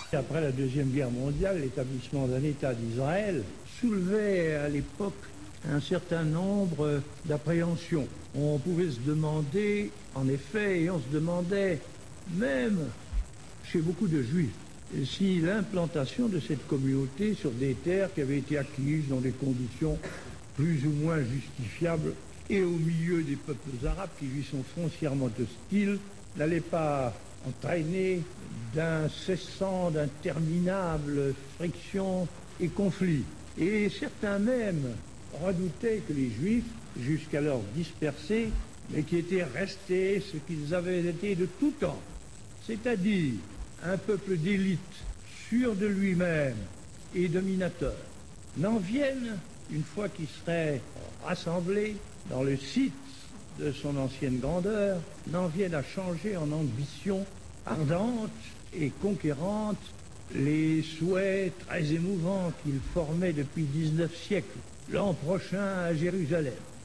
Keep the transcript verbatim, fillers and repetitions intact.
Après la Deuxième Guerre mondiale, l'établissement d'un État d'Israël soulevait à l'époque un certain nombre d'appréhensions. On pouvait se demander, en effet, et on se demandait même chez beaucoup de Juifs, si l'implantation de cette communauté sur des terres qui avaient été acquises dans des conditions plus ou moins justifiables et au milieu des peuples arabes qui lui sont foncièrement hostiles, n'allait pas entraîner d'incessants, d'interminables frictions et conflits. Et certains même redoutaient que les Juifs, jusqu'alors dispersés, mais qui étaient restés ce qu'ils avaient été de tout temps, c'est-à-dire un peuple d'élite, sûr de lui-même et dominateur, n'en viennent, une fois qu'ils seraient rassemblés dans le site de son ancienne grandeur, n'en viennent à changer en ambition ardente et conquérante les souhaits très émouvants qu'ils formaient depuis dix-neuf siècles, l'an prochain à Jérusalem.